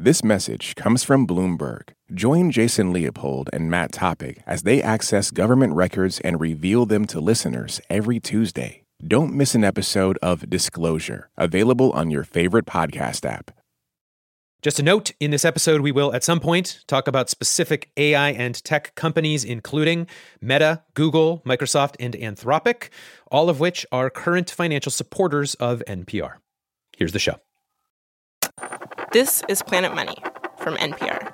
This message comes from Bloomberg. Join Jason Leopold and Matt Topic as they access government records and reveal them to listeners every Tuesday. Don't miss an episode of Disclosure, available on your favorite podcast app. Just a note, in this episode, we will at some point talk about specific AI and tech companies, including Meta, Google, Microsoft, and Anthropic, all of which are current financial supporters of NPR. Here's the show. This is Planet Money from NPR.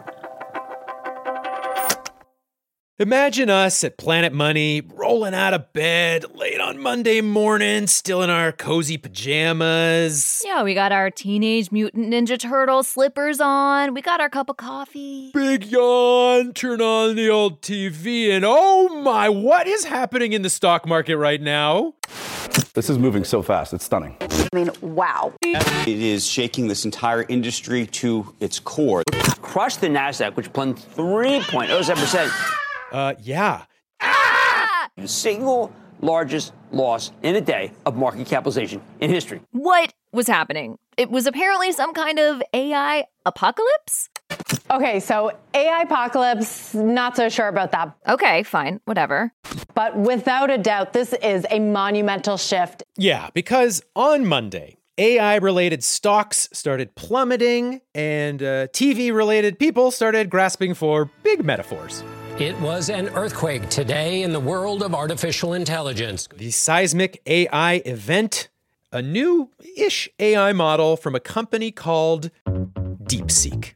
Imagine us at Planet Money, rolling out of bed late on Monday morning, still in our cozy pajamas. Yeah, we got our Teenage Mutant Ninja Turtle slippers on. We got our cup of coffee. Big yawn, turn on the old TV, and oh my, what is happening in the stock market right now? This is moving so fast. It's stunning. I mean, wow. It is shaking this entire industry to its core. Crushed the NASDAQ, which plunged 3.07%. Yeah. The single largest loss in a day of market capitalization in history. What was happening? It was apparently some kind of AI apocalypse? Okay, so AI apocalypse, not so sure about that. Okay, fine, whatever. But without a doubt, this is a monumental shift. Yeah, because on Monday, AI-related stocks started plummeting and TV-related people started grasping for big metaphors. It was an earthquake today in the world of artificial intelligence. The seismic AI event, a new-ish AI model from a company called DeepSeek.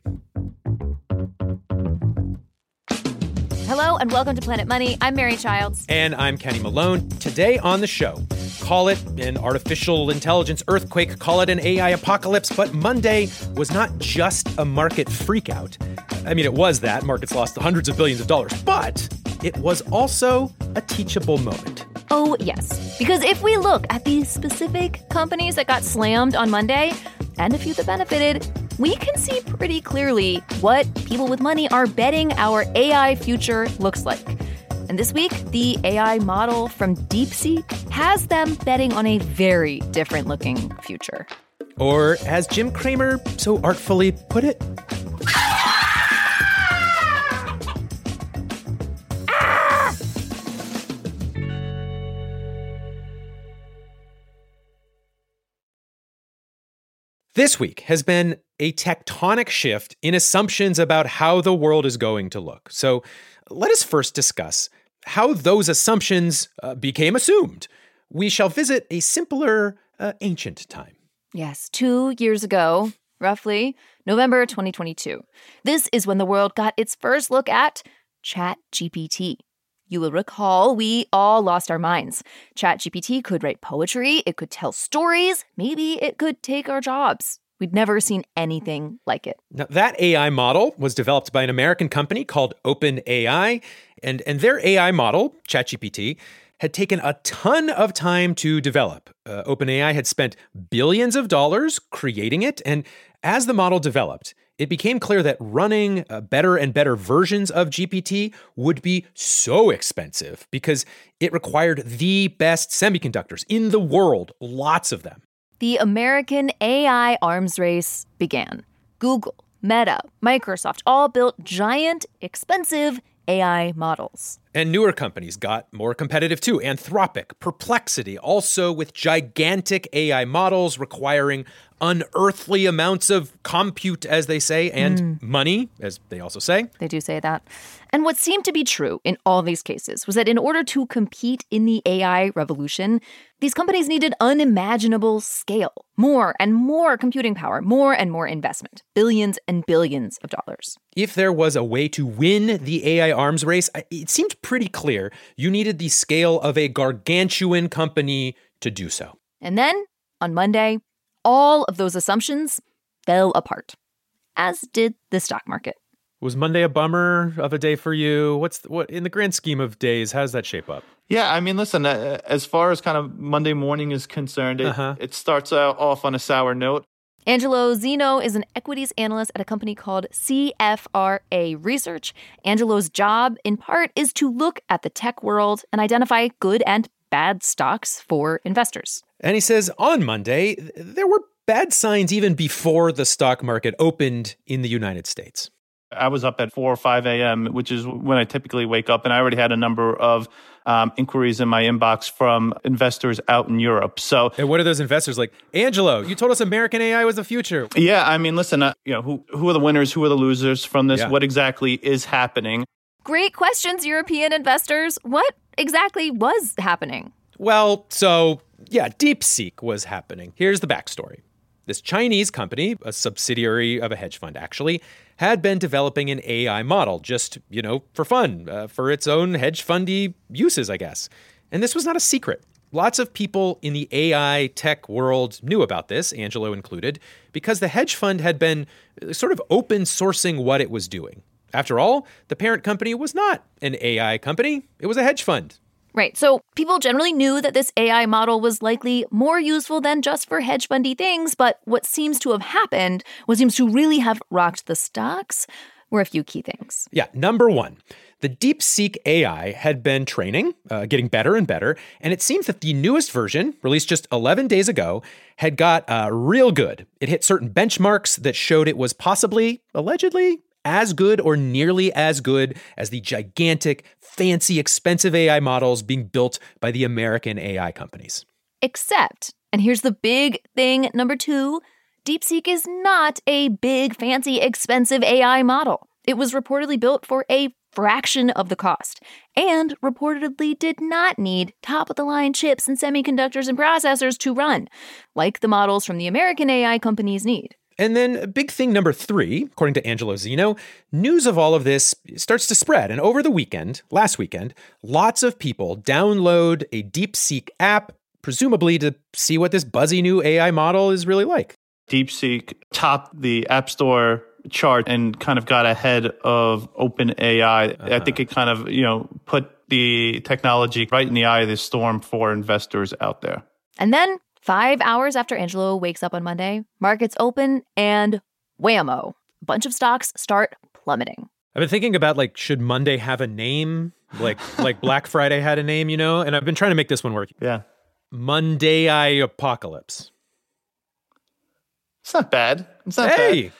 Hello and welcome to Planet Money. I'm Mary Childs. And I'm Kenny Malone. Today on the show, call it an artificial intelligence earthquake, call it an AI apocalypse, but Monday was not just a market freakout. I mean, it was that. Markets lost hundreds of billions of dollars, but it was also a teachable moment. Oh, yes. Because if we look at the specific companies that got slammed on Monday, and a few that benefited, we can see pretty clearly what people with money are betting our AI future looks like. And this week, the AI model from DeepSeek has them betting on a very different looking future. Or, as Jim Cramer so artfully put it, this week has been a tectonic shift in assumptions about how the world is going to look. So let us first discuss how those assumptions became assumed. We shall visit a simpler, ancient time. Yes, 2 years ago, roughly, November 2022. This is when the world got its first look at ChatGPT. You will recall we all lost our minds. ChatGPT could write poetry, it could tell stories, maybe it could take our jobs. We'd never seen anything like it. Now, that AI model was developed by an American company called OpenAI, and their AI model, ChatGPT, had taken a ton of time to develop. OpenAI had spent billions of dollars creating it, and as the model developed, it became clear that running better and better versions of GPT would be so expensive because it required the best semiconductors in the world, lots of them. The American AI arms race began. Google, Meta, Microsoft all built giant, expensive AI models. And newer companies got more competitive too. Anthropic, Perplexity, also with gigantic AI models requiring unearthly amounts of compute, as they say, and money, as they also say. They do say that. And what seemed to be true in all these cases was that in order to compete in the AI revolution, these companies needed unimaginable scale, more and more computing power, more and more investment, billions and billions of dollars. If there was a way to win the AI arms race, it seemed pretty clear you needed the scale of a gargantuan company to do so. And then, on Monday, all of those assumptions fell apart, as did the stock market. Was Monday a bummer of a day for you? What in the grand scheme of days, how does that shape up? Yeah, I mean, listen, as far as kind of Monday morning is concerned, it starts off on a sour note. Angelo Zeno is an equities analyst at a company called CFRA Research. Angelo's job, in part, is to look at the tech world and identify good and bad stocks for investors. And he says on Monday, there were bad signs even before the stock market opened in the United States. I was up at 4 or 5 a.m., which is when I typically wake up, and I already had a number of inquiries in my inbox from investors out in Europe. So, and what are those investors like? Angelo, you told us American AI was the future. Yeah, I mean, listen, who are the winners? Who are the losers from this? Yeah. What exactly is happening? Great questions, European investors. What exactly was happening? Well, so, yeah, DeepSeek was happening. Here's the backstory. This Chinese company, a subsidiary of a hedge fund actually, had been developing an AI model just, for fun, for its own hedge fundy uses, I guess. And this was not a secret. Lots of people in the AI tech world knew about this, Angelo included, because the hedge fund had been sort of open sourcing what it was doing. After all, the parent company was not an AI company. It was a hedge fund. Right. So people generally knew that this AI model was likely more useful than just for hedge fundy things. But what seems to have happened, what seems to really have rocked the stocks, were a few key things. Yeah. Number one, the DeepSeek AI had been training, getting better and better. And it seems that the newest version, released just 11 days ago, had got real good. It hit certain benchmarks that showed it was possibly, allegedly, as good or nearly as good as the gigantic, fancy, expensive AI models being built by the American AI companies. Except, and here's the big thing, number two, DeepSeek is not a big, fancy, expensive AI model. It was reportedly built for a fraction of the cost and reportedly did not need top-of-the-line chips and semiconductors and processors to run, like the models from the American AI companies need. And then big thing number three, according to Angelo Zeno, news of all of this starts to spread. And over the weekend, last weekend, lots of people download a DeepSeek app, presumably to see what this buzzy new AI model is really like. DeepSeek topped the App Store chart and kind of got ahead of OpenAI. I think it kind of, put the technology right in the eye of the storm for investors out there. And then 5 hours after Angelo wakes up on Monday, markets open and whammo, a bunch of stocks start plummeting. I've been thinking about, should Monday have a name? Like Black Friday had a name, And I've been trying to make this one work. Yeah. Monday Apocalypse. It's not bad. It's not bad.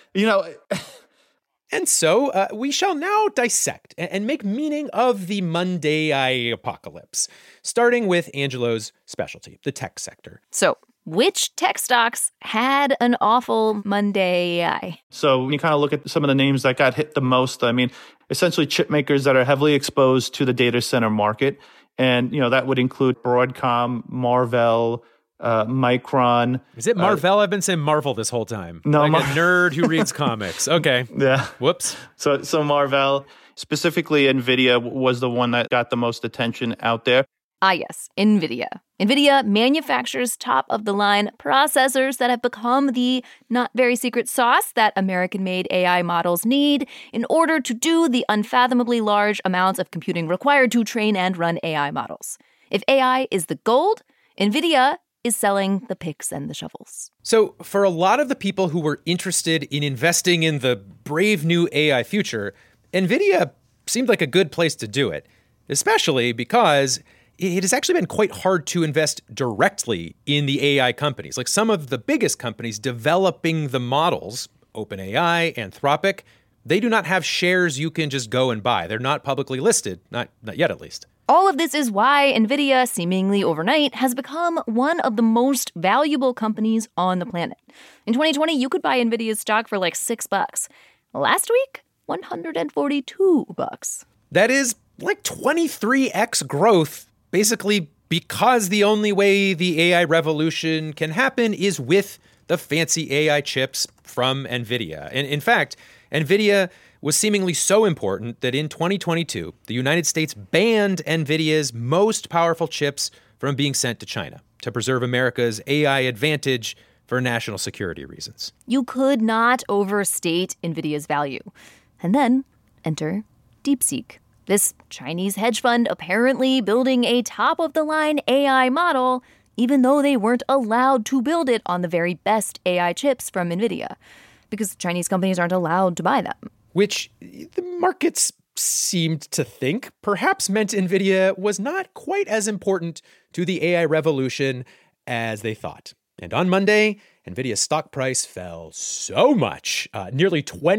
And so we shall now dissect and make meaning of the Monday apocalypse, starting with Angelo's specialty, the tech sector. So which tech stocks had an awful Monday? So when you kind of look at some of the names that got hit the most, I mean, essentially chip makers that are heavily exposed to the data center market. And, that would include Broadcom, Marvell, Micron. Is it Marvel? I've been saying Marvel this whole time. No, a nerd who reads comics. Okay. Yeah. Whoops. So Marvell, specifically NVIDIA, was the one that got the most attention out there. Yes, NVIDIA. NVIDIA manufactures top-of-the-line processors that have become the not very secret sauce that American-made AI models need in order to do the unfathomably large amounts of computing required to train and run AI models. If AI is the gold, NVIDIA is selling the picks and the shovels. So for a lot of the people who were interested in investing in the brave new AI future, NVIDIA seemed like a good place to do it, especially because it has actually been quite hard to invest directly in the AI companies. Like some of the biggest companies developing the models, OpenAI, Anthropic, they do not have shares you can just go and buy. They're not publicly listed, not yet at least. All of this is why NVIDIA, seemingly overnight, has become one of the most valuable companies on the planet. In 2020, you could buy NVIDIA's stock for $6. Last week, $142. That is 23x growth, basically because the only way the AI revolution can happen is with the fancy AI chips from NVIDIA. And in fact, NVIDIA was seemingly so important that in 2022, the United States banned NVIDIA's most powerful chips from being sent to China to preserve America's AI advantage for national security reasons. You could not overstate NVIDIA's value. And then enter DeepSeek, this Chinese hedge fund apparently building a top-of-the-line AI model, even though they weren't allowed to build it on the very best AI chips from NVIDIA, because Chinese companies aren't allowed to buy them. Which the markets seemed to think perhaps meant NVIDIA was not quite as important to the AI revolution as they thought. And on Monday, NVIDIA's stock price fell so much, nearly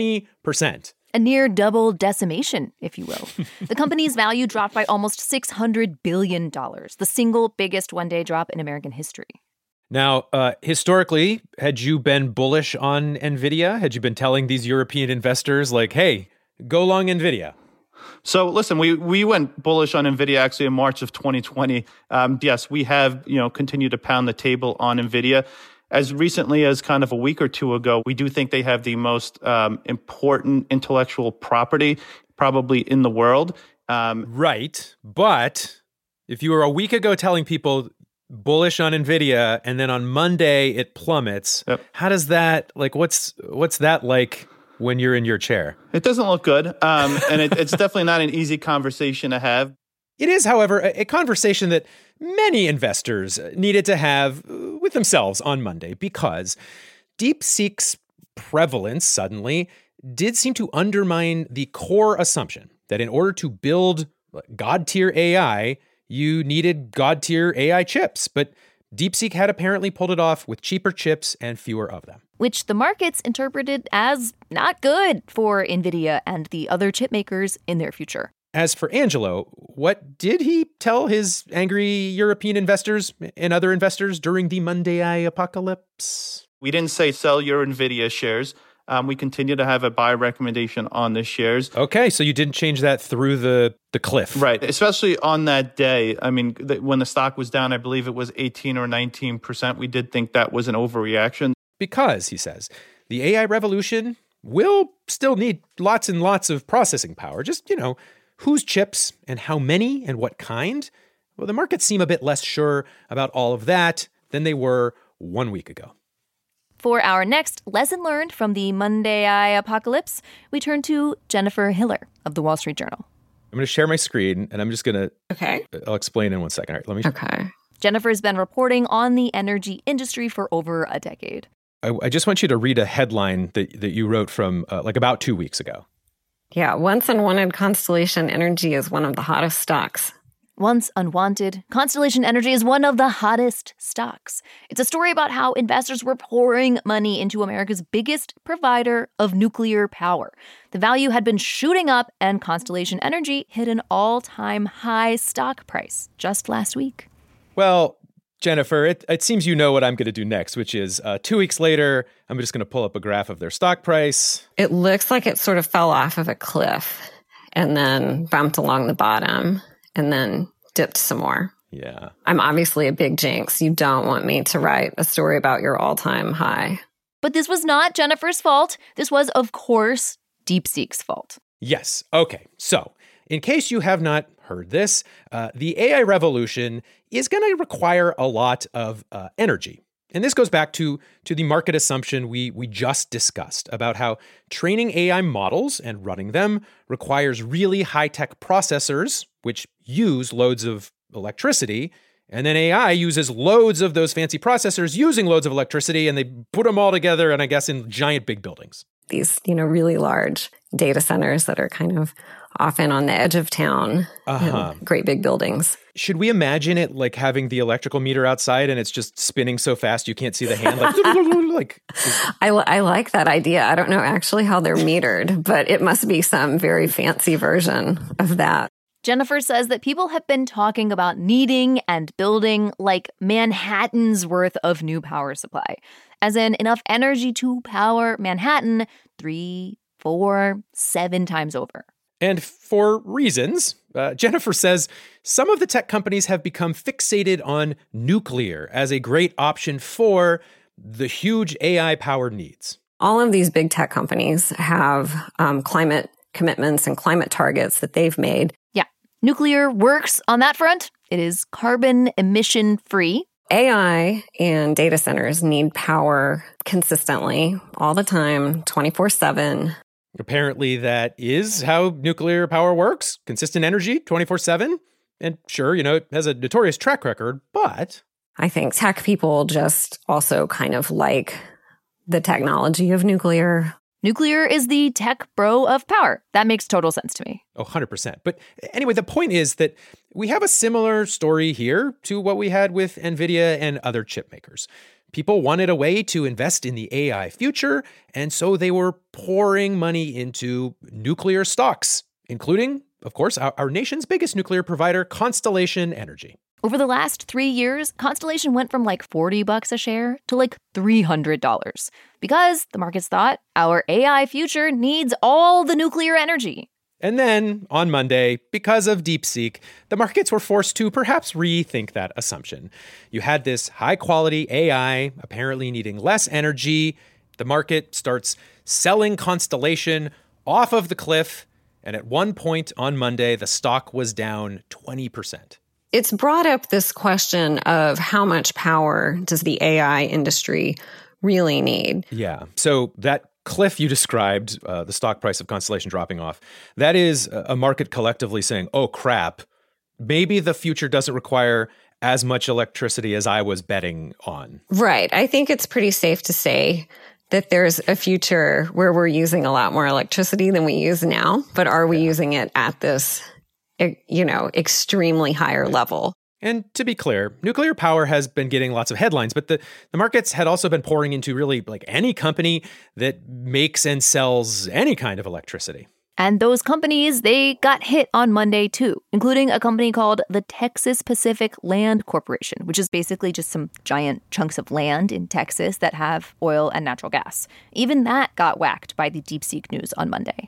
20%. A near double decimation, if you will. The company's value dropped by almost $600 billion, the single biggest one-day drop in American history. Now, historically, had you been bullish on NVIDIA? Had you been telling these European investors, like, hey, go long NVIDIA? So listen, we went bullish on NVIDIA actually in March of 2020. Yes, we have, continued to pound the table on NVIDIA. As recently as kind of a week or two ago, we do think they have the most important intellectual property probably in the world. Right. But if you were a week ago telling people bullish on NVIDIA and then on Monday it plummets, how does that, like, what's that like when you're in your chair? It doesn't look good. And it's definitely not an easy conversation to have. It is, however, a conversation that many investors needed to have with themselves on Monday because DeepSeek's prevalence suddenly did seem to undermine the core assumption that in order to build God-tier AI, you needed God-tier AI chips. But DeepSeek had apparently pulled it off with cheaper chips and fewer of them. Which the markets interpreted as not good for NVIDIA and the other chip makers in their future. As for Angelo, what did he tell his angry European investors and other investors during the Monday apocalypse? We didn't say sell your NVIDIA shares. We continue to have a buy recommendation on the shares. Okay, so you didn't change that through the cliff. Right, especially on that day. I mean, when the stock was down, I believe it was 18 or 19%. We did think that was an overreaction. Because, he says, the AI revolution will still need lots and lots of processing power. Just, whose chips and how many and what kind? Well, the markets seem a bit less sure about all of that than they were 1 week ago. For our next lesson learned from the Monday apocalypse, we turn to Jennifer Hiller of the Wall Street Journal. I'm going to share my screen, and I'm just going to... Okay. I'll explain in 1 second. All right, let me... Okay. Jennifer's been reporting on the energy industry for over a decade. I just want you to read a headline that you wrote from about 2 weeks ago. Yeah, once unwanted, Constellation Energy is one of the hottest stocks. Once unwanted, Constellation Energy is one of the hottest stocks. It's a story about how investors were pouring money into America's biggest provider of nuclear power. The value had been shooting up, and Constellation Energy hit an all-time high stock price just last week. Well, Jennifer, it seems you know what I'm going to do next, which is 2 weeks later, I'm just going to pull up a graph of their stock price. It looks like it sort of fell off of a cliff and then bumped along the bottom and then dipped some more. Yeah. I'm obviously a big jinx. You don't want me to write a story about your all-time high. But this was not Jennifer's fault. This was, of course, DeepSeek's fault. Yes. Okay. So, in case you have not heard this, the AI revolution is going to require a lot of energy. And this goes back to the market assumption we just discussed about how training AI models and running them requires really high-tech processors, which use loads of electricity. And then AI uses loads of those fancy processors using loads of electricity, and they put them all together, and I guess in giant big buildings. These, really large data centers that are kind of often on the edge of town, great big buildings. Should we imagine it like having the electrical meter outside and it's just spinning so fast you can't see the hand? I like that idea. I don't know actually how they're metered, but it must be some very fancy version of that. Jennifer says that people have been talking about needing and building like Manhattan's worth of new power supply, as in enough energy to power Manhattan 3, 4, 7 times over. And for reasons, Jennifer says some of the tech companies have become fixated on nuclear as a great option for the huge AI power needs. All of these big tech companies have climate commitments and climate targets that they've made. Yeah, nuclear works on that front. It is carbon emission free. AI and data centers need power consistently, all the time, 24/7. Apparently that is how nuclear power works. Consistent energy, 24/7. And sure, it has a notorious track record, but... I think tech people just also kind of like the technology of nuclear. Nuclear is the tech bro of power. That makes total sense to me. Oh, 100%. But anyway, the point is that we have a similar story here to what we had with NVIDIA and other chip makers. People wanted a way to invest in the AI future, and so they were pouring money into nuclear stocks, including, of course, our nation's biggest nuclear provider, Constellation Energy. Over the last 3 years, Constellation went from like $40 a share to like $300 because the markets thought our AI future needs all the nuclear energy. And then, on Monday, because of DeepSeek, the markets were forced to perhaps rethink that assumption. You had this high-quality AI apparently needing less energy. The market starts selling Constellation off of the cliff, and at one point on Monday, the stock was down 20%. It's brought up this question of how much power does the AI industry really need? Yeah. So that cliff you described, the stock price of Constellation dropping off, that is a market collectively saying, oh, crap, maybe the future doesn't require as much electricity as I was betting on. Right. I think it's pretty safe to say that there's a future where we're using a lot more electricity than we use now, but are we using it at this, extremely higher level? And to be clear, nuclear power has been getting lots of headlines, but the markets had also been pouring into really like any company that makes and sells any kind of electricity. And those companies, they got hit on Monday too, including a company called the Texas Pacific Land Corporation, which is basically just some giant chunks of land in Texas that have oil and natural gas. Even that got whacked by the DeepSeek news on Monday.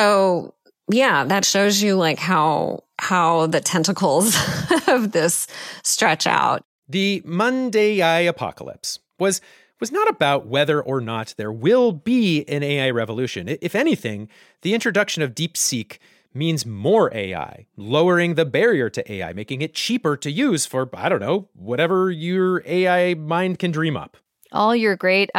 So yeah, that shows you like how the tentacles of this stretch out. The Monday apocalypse was not about whether or not there will be an AI revolution. If anything, the introduction of DeepSeek means more AI, lowering the barrier to AI, making it cheaper to use for, I don't know, whatever your AI mind can dream up. All your great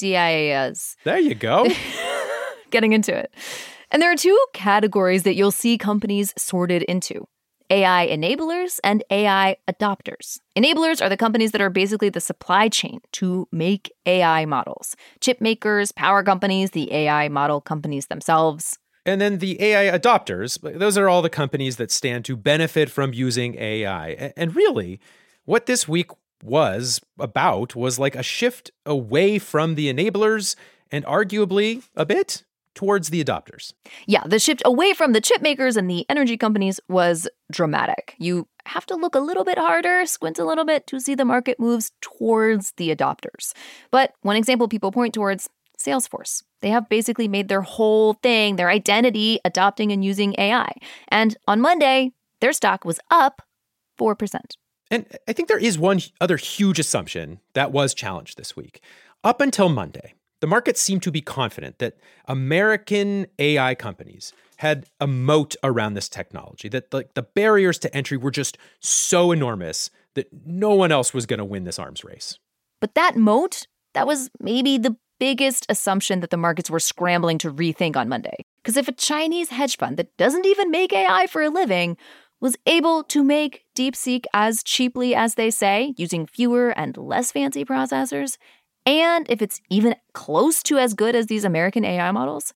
ideas. There you go. Getting into it. And there are two categories that you'll see companies sorted into: AI enablers and AI adopters. Enablers are the companies that are basically the supply chain to make AI models. Chip makers, power companies, the AI model companies themselves. And then the AI adopters, those are all the companies that stand to benefit from using AI. And really, what this week was about was like a shift away from the enablers and arguably a bit towards the adopters. Yeah, the shift away from the chip makers and the energy companies was dramatic. You have to look a little bit harder, squint a little bit to see the market moves towards the adopters. But one example people point towards, Salesforce. They have basically made their whole thing, their identity, adopting and using AI. And on Monday, their stock was up 4%. And I think there is one other huge assumption that was challenged this week. Up until Monday, the markets seemed to be confident that American AI companies had a moat around this technology, that the barriers to entry were just so enormous that no one else was going to win this arms race. But that moat, that was maybe the biggest assumption that the markets were scrambling to rethink on Monday. Because if a Chinese hedge fund that doesn't even make AI for a living was able to make DeepSeek as cheaply as they say, using fewer and less fancy processors, and if it's even close to as good as these American AI models,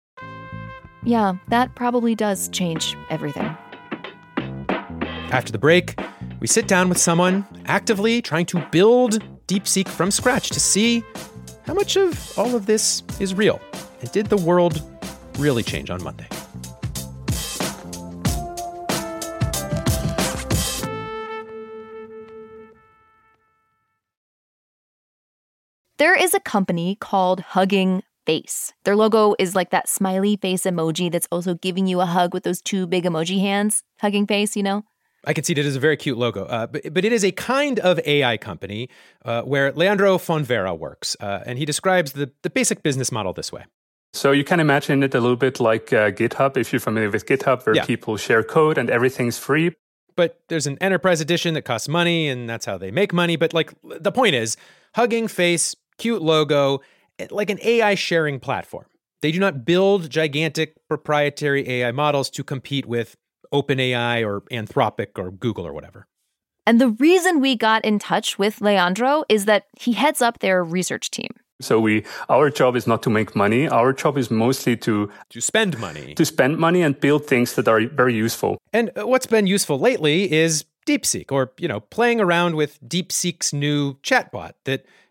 yeah, that probably does change everything. After the break, we sit down with someone actively trying to build DeepSeek from scratch to see how much of all of this is real. And did the world really change on Monday? There is a company called Hugging Face. Their logo is like that smiley face emoji that's also giving you a hug with those two big emoji hands. Hugging Face, you know? I can see it as a very cute logo, but it is a kind of AI company where Leandro Fonvera works, and he describes the basic business model this way. So you can imagine it a little bit like GitHub, if you're familiar with GitHub, where people share code and everything's free. But there's an enterprise edition that costs money, and that's how they make money. But like the point is, Hugging Face, cute logo, like an AI sharing platform. They do not build gigantic proprietary AI models to compete with OpenAI or Anthropic or Google or whatever. And the reason we got in touch with Leandro is that he heads up their research team. So our job is not to make money. Our job is mostly to spend money. To spend money and build things that are very useful. And what's been useful lately is DeepSeek, or, playing around with DeepSeek's new chatbot that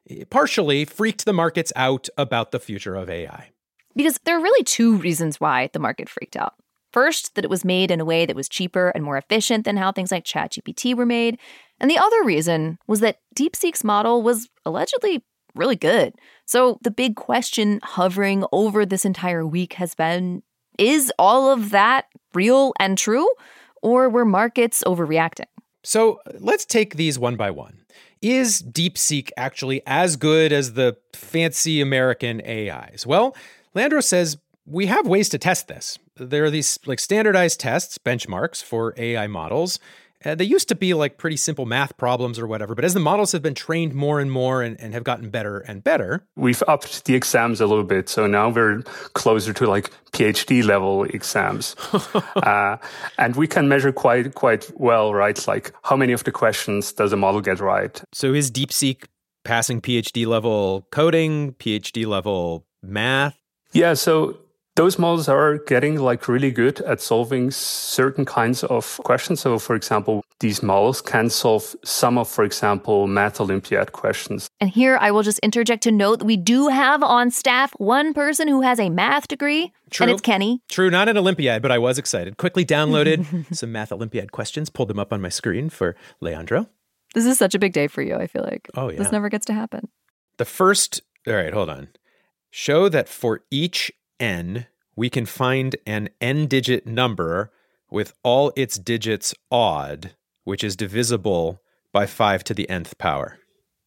partially freaked the markets out about the future of AI. Because there are really two reasons why the market freaked out. First, that it was made in a way that was cheaper and more efficient than how things like ChatGPT were made. And the other reason was that DeepSeek's model was allegedly really good. So the big question hovering over this entire week has been, is all of that real and true? Or were markets overreacting? So let's take these one by one. Is DeepSeek actually as good as the fancy American AIs? Well, Leandro says we have ways to test this. There are these standardized tests, benchmarks for AI models. They used to be pretty simple math problems or whatever, but as the models have been trained more and more and have gotten better and better. We've upped the exams a little bit. So now we're closer to PhD level exams. And we can measure quite well, right? How many of the questions does a model get right? So is DeepSeek passing PhD level coding, PhD level math? Yeah, so those models are getting really good at solving certain kinds of questions. So, for example, these models can solve some of, for example, Math Olympiad questions. And here I will just interject to note that we do have on staff one person who has a math degree. True. And it's Kenny. True, not an Olympiad, but I was excited. Quickly downloaded some Math Olympiad questions, pulled them up on my screen for Leandro. This is such a big day for you, I feel like. Oh, yeah. This never gets to happen. All right, hold on. Show that for each n, we can find an n-digit number with all its digits odd, which is divisible by 5 to the nth power.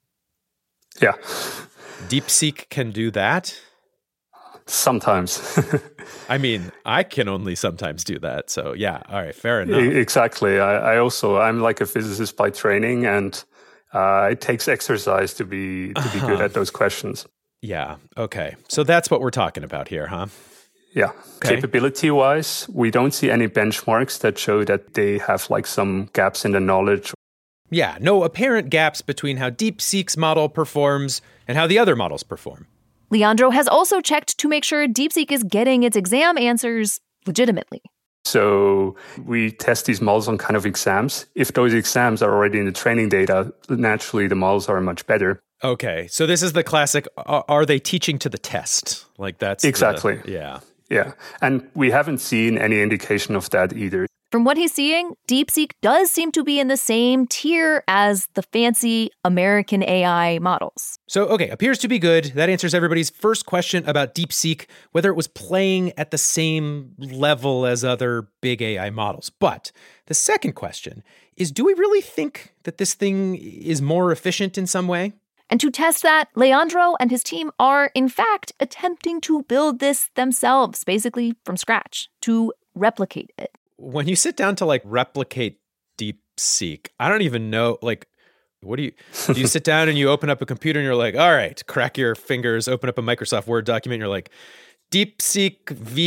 Yeah. DeepSeek can do that? Sometimes. I mean, I can only sometimes do that. So yeah, all right, fair enough. Exactly. I'm a physicist by training, and it takes exercise to be good at those questions. Yeah. Okay. So that's what we're talking about here, huh? Yeah. Okay. Capability-wise, we don't see any benchmarks that show that they have some gaps in the knowledge. Yeah. No apparent gaps between how DeepSeek's model performs and how the other models perform. Leandro has also checked to make sure DeepSeek is getting its exam answers legitimately. So we test these models on kind of exams. If those exams are already in the training data, naturally the models are much better. Okay, so this is the classic, are they teaching to the test? That's exactly. Yeah. Yeah, and we haven't seen any indication of that either. From what he's seeing, DeepSeek does seem to be in the same tier as the fancy American AI models. So, okay, appears to be good. That answers everybody's first question about DeepSeek, whether it was playing at the same level as other big AI models. But the second question is, do we really think that this thing is more efficient in some way? And to test that, Leandro and his team are, in fact, attempting to build this themselves, basically from scratch, to replicate it. When you sit down to replicate DeepSeek, I don't even know, what do you sit down and you open up a computer and you're like, all right, crack your fingers, open up a Microsoft Word document, and you're like, DeepSeek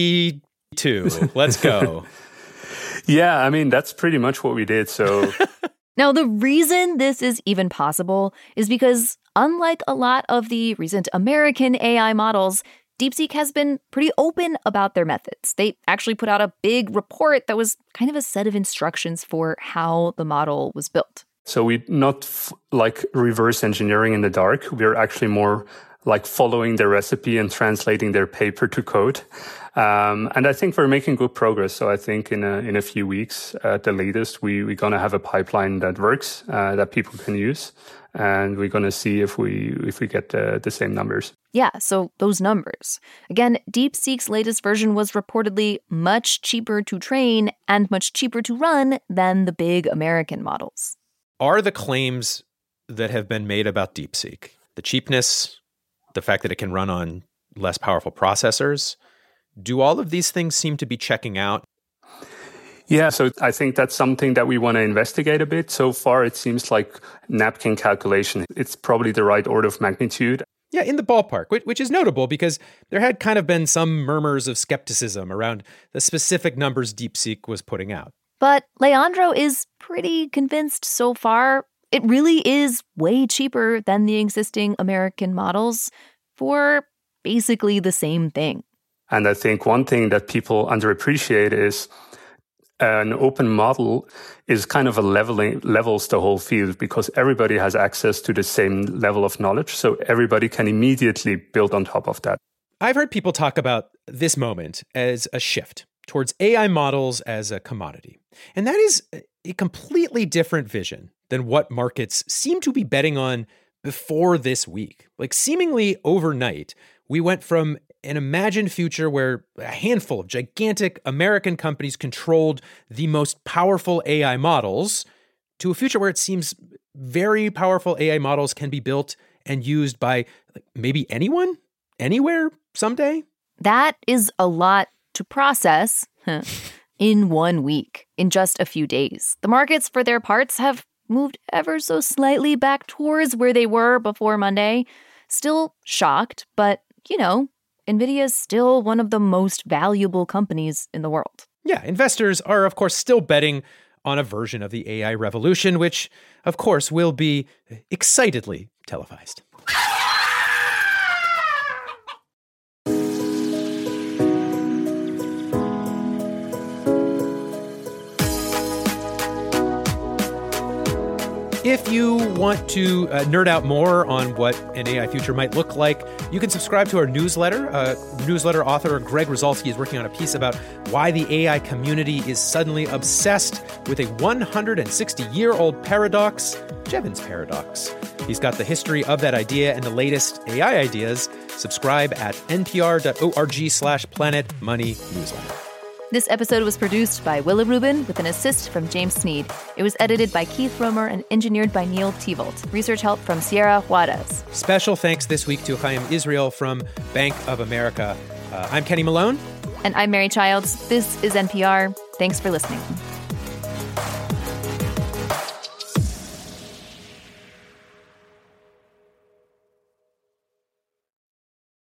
V2, let's go. Yeah, I mean, that's pretty much what we did, so... Now, the reason this is even possible is because, unlike a lot of the recent American AI models, DeepSeek has been pretty open about their methods. They actually put out a big report that was kind of a set of instructions for how the model was built. So we're not reverse engineering in the dark. We're actually more following their recipe and translating their paper to code. And I think we're making good progress. So I think in a few weeks, at the latest, we're going to have a pipeline that works, that people can use. And we're going to see if we get the same numbers. Yeah, so those numbers. Again, DeepSeek's latest version was reportedly much cheaper to train and much cheaper to run than the big American models. Are the claims that have been made about DeepSeek, the cheapness, the fact that it can run on less powerful processors, do all of these things seem to be checking out? Yeah, so I think that's something that we want to investigate a bit. So far, it seems like napkin calculation. It's probably the right order of magnitude. Yeah, in the ballpark, which is notable because there had kind of been some murmurs of skepticism around the specific numbers DeepSeek was putting out. But Leandro is pretty convinced so far it really is way cheaper than the existing American models for basically the same thing. And I think one thing that people underappreciate is an open model is kind of levels the whole field because everybody has access to the same level of knowledge. So everybody can immediately build on top of that. I've heard people talk about this moment as a shift towards AI models as a commodity. And that is a completely different vision than what markets seem to be betting on before this week. Like seemingly overnight, we went from an imagined future where a handful of gigantic American companies controlled the most powerful AI models to a future where it seems very powerful AI models can be built and used by maybe anyone, anywhere, someday. That is a lot to process in 1 week, in just a few days. The markets, for their parts, have moved ever so slightly back towards where they were before Monday. Still shocked, but, NVIDIA is still one of the most valuable companies in the world. Yeah, investors are, of course, still betting on a version of the AI revolution, which, of course, will be excitedly televised. If you want to nerd out more on what an AI future might look like, you can subscribe to our newsletter. Newsletter author Greg Rosalsky is working on a piece about why the AI community is suddenly obsessed with a 160-year-old paradox, Jevons paradox. He's got the history of that idea and the latest AI ideas. Subscribe at npr.org/planetmoneynewsletter. This episode was produced by Willa Rubin with an assist from James Sneed. It was edited by Keith Romer and engineered by Neil Tevold. Research help from Sierra Juarez. Special thanks this week to Chaim Israel from Bank of America. I'm Kenny Malone. And I'm Mary Childs. This is NPR. Thanks for listening.